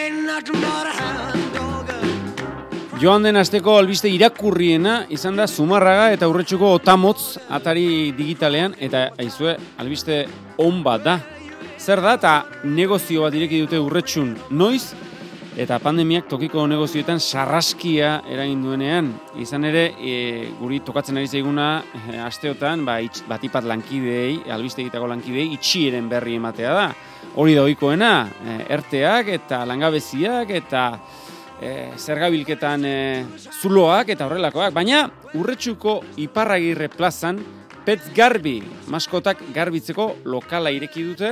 Joan den asteko albiste irakurriena izan da Zumarraga eta Urretxuko Otamotz atari digitalean, eta aizue albiste on bat da. Zer da eta negozio bat ireki dute Urretxun noiz, eta pandemiak tokiko negozioetan sarraskia eragin duenean. Izan ere, guri tokatzen ari zaiguna asteotan, batipat lankideei, albiste egiteko lankideei, itxieren berri ematea da. Hori da ohikoena, erteak eta langabeziak eta zergabilketan zuloak eta horrelakoak. Baina Urretxuko Iparragirre plazan Pet Garbi maskotak garbitzeko lokala ireki dute.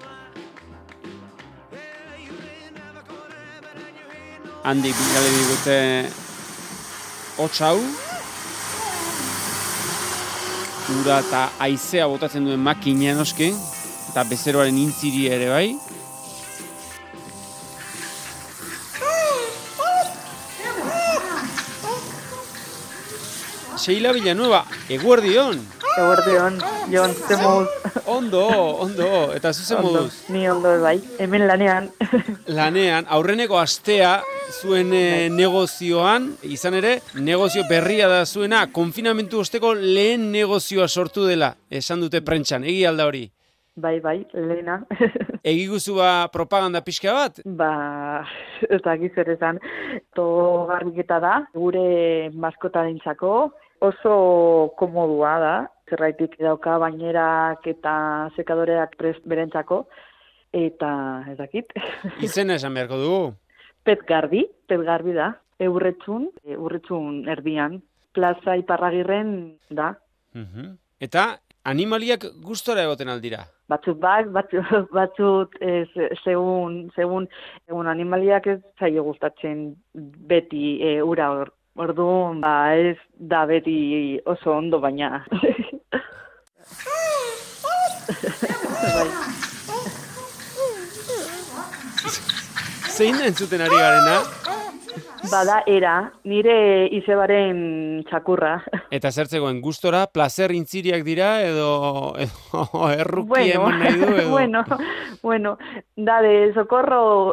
Handik gale digute hotxau, ura eta haizea botatzen duen makina noski, eta bezeroaren intziri ere bai. Sheila Villanueva, eguerdion. Eguerdion, Jon, ze moduz. Ondo, eta zuzen moduz. Ni ondo bai, hemen lanean. Lanean, aurreneko astea zuen negozioan, izan ere, negozio berria da zuena, konfinamentu osteko lehen negozioa sortu dela, esan dute prentxan, egi alda hori? Bai, lehena. Egiguzu propaganda pixka bat? Eta gizer esan, garbiketa da, gure maskotarentzako, oso komodua da, zerraitik dauka bainerak eta sekadoreak prest berentzako, eta ez dakit. Izena esan beharko dugu? Pet Garbi da, Urretxun erdian, plaza Iparragirren da. Eta animaliak gustora egoten aldira? Batzuk segun animaliak ez zaio gustatzen beti ura orduan, ez da beti oso ondo, baina. Zein da entzuten ari garena? Bada era, nire izebaren txakurra. Eta zertzegoen, gustora, placer intziriak dira edo erruki eman nahi du edo? Bueno, da de socorro,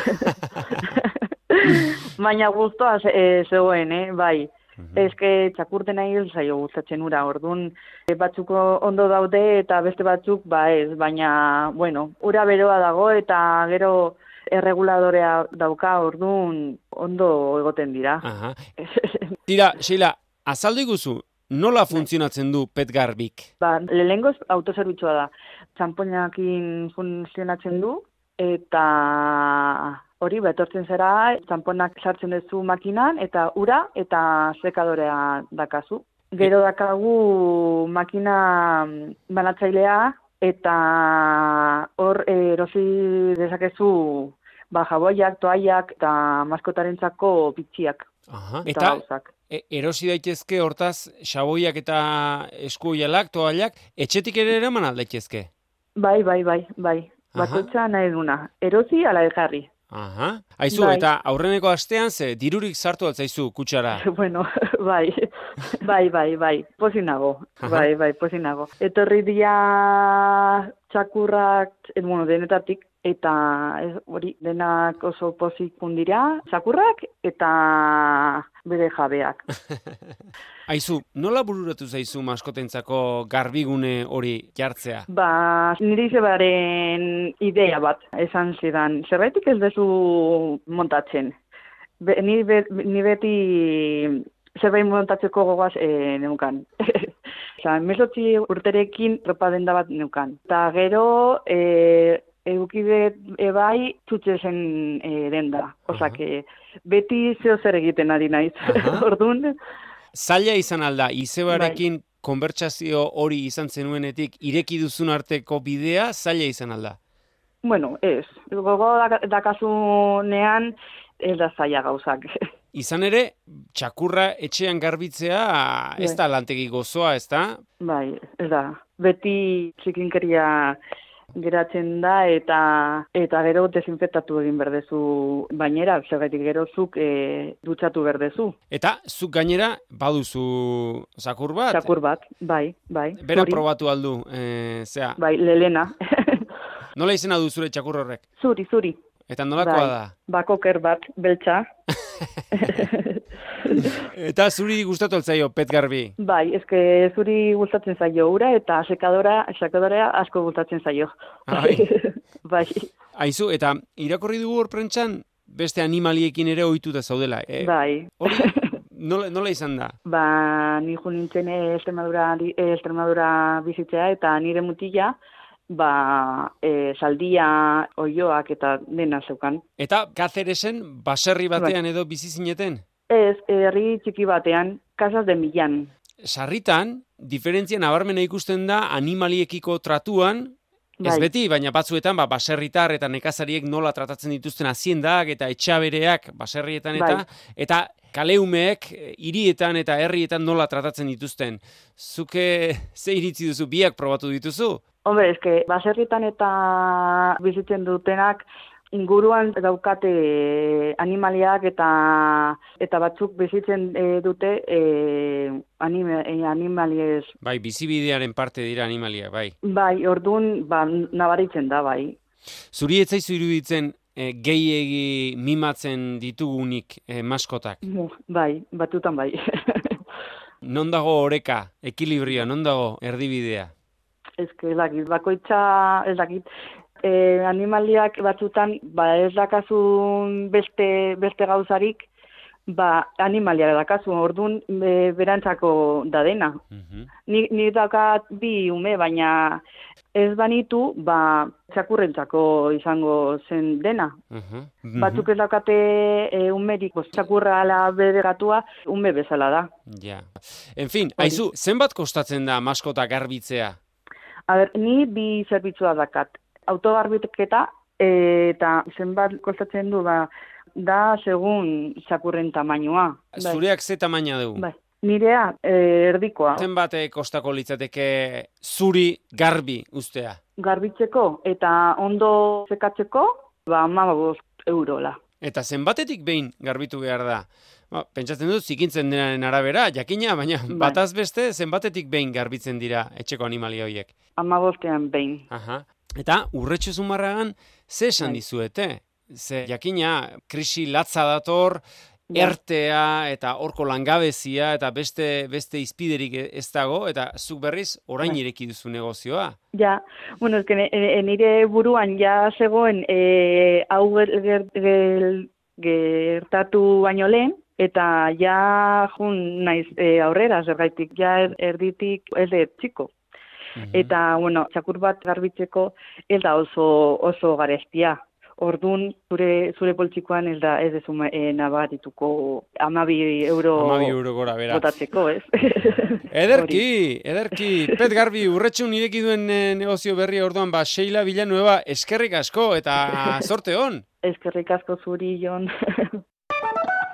baina gustoa zegoen, bai. Ez que txakurten nahi zaio gustatzen ura, orduan batzuk ondo daude eta beste batzuk ez, baina, bueno, ura beroa dago eta gero erreguladorea dauka, orduan ondo egoten dira. Tira, Sheila, azaldu iguzu, nola funtzionatzen du Pet Garbik? Lehengoz autoserbitzua da. Txamponakin funtzionatzen du, eta hori, etortzen zera, txamponak sartzen duzu makinan, eta ura eta sekadorea dakazu. Gero dakagu makina banatzailea, eta hor erosi dezakezu jaboiak, toaiak eta maskotarentzako pitxiak. Eta erosi daitezke hortaz xaboiak eta eskuoialak, toaiak, etxetik ere eraman aldaitezke? Bai. Batotxa nahi duna. Erosi ala ejarri. Aizu, eta aurreneko astean dirurik sartu altzaizu kutxara? Bueno, bai. Pozinago. Bai, pozinago. Etorri dia txakurrak, denetatik, eta hori denak oso pozik dira, txakurrak eta bere jabeak. Aizu, nola bururatu zaizu maskotentzako garbigune hori jartzea? Nire izebaren idea bat esan zidan. Zerraitik ez dezu montatzen. Ni beti zerbait montatzeko gogoaz neukan. Mesotzi urterekin ropa denda bat neukan. Eta gero edukide bai txutxe zen denda. Osake, beti zeo zer egiten ari naiz. Orduan, zaila izan alda, izebarekin konbertsazio hori izan zenuenetik ireki duzun arteko bidea, zaila izan alda? Bueno, ez. Gogo dakasunean ez da zaila gauzak. Izan ere, txakurra etxean garbitzea ez da lantegi gozoa, ez da? Bai, ez da. Beti txikinkeria geratzen da eta gero desinfektatu egin berdezu bainera, zergatik gero zuk dutxatu berdezu. Eta zuk gainera baduzu zakur bat? Zakur bat, bai. Bera probatu aldu, zea? Bai, lelena. Nola izena du zure txakur horrek? Zuri. Eta nolakoa da? Bakoker bat, beltza. Eta zuri gustatu altzaio pet garbi? Bai, eske zuri gustatzen zaio ura eta sekadorea asko gustatzen zaio. Bai. Aizu, eta irakorri dugu hor prentxan, beste animaliekin ere ohituta zaudela. Bai. Hori, nola izan da? Ni jo nintzen Extremadura bizitzea eta nire mutila, saldia, oioak eta dena zeukan. Eta Cáceresen baserri batean edo bizi zineten? Ez, herri txiki batean, Casas de Millán. Sarritan, diferentzia nabarmena ikusten da animaliekiko tratuan, ez beti, baina batzuetan baserritar eta nekazariek nola tratatzen dituzten haziendak eta etxabereak baserrietan eta kaleumeek hirietan eta herrietan nola tratatzen dituzten. Zuke ze iritzi duzu, biak probatu dituzu? Hombre, eske baserritan eta bizitzen dutenak inguruan daukate animaliak eta batzuk bizitzen dute animaliez. Bai, bizibidearen parte dira animaliak, bai. Bai, orduan nabaritzen da, bai. Zuri ez zaizu iruditzen gehiegi mimatzen ditugunik maskotak? Bai, batutan bai. Non dago oreka, ekilibria, non dago erdibidea? Ez bakoitza ez dakit. Animaliak batzutan ez dakazun beste gauzarik, animaliak dakazun, orduan berantzako da dena. Ni dakat bi ume, baina ez banitu, txakurrentzako izango zen dena. Batzuk ez daukate umerik, txakurra ala bedegatua, ume bezala da. Ja. En fin, aizu, zenbat kostatzen da maskota garbitzea? Ni bi zerbitzua dakat. Autogarbitketa eta zenbat kostatzen du da segun txakurren tamainua. Zureak ze tamaina dugu? Bai. Nirea erdikoa. Zenbat kostako litzateke zuri garbi ustea? Garbitzeko eta ondo sekatzeko, 15 eurola. Eta zenbatetik behin garbitu behar da? Pentsatzen dut zikintzen denaren arabera, jakina, baina bataz beste zenbatetik behin garbitzen dira etxeko animalia horiek? 15ean behin. Aha. Eta Urretxu Zumarragan ze esan dizuete? Ze jakina krisi latza dator, ertea eta horko langabezia eta beste izpiderik ez dago, eta zuk berriz orain ireki duzu negozioa. Ja, bueno, nire buruan ja zegoen hau gertatu baino lehen, eta ja jun naiz aurrera, zergaitik, ja erditik ez txiko. Eta, bueno, txakur bat garbitzeko ez da oso garestia. Orduan, zure poltsikoan ez dezu nabarituko 12 euro gora bera. Botatzeko, ez? Ederki. Pet garbi, Urretxun ireki duen negozio berri orduan, Sheila Villanueva, eskerrik asko eta zorte hon. Eskerrik asko zuri, Jon.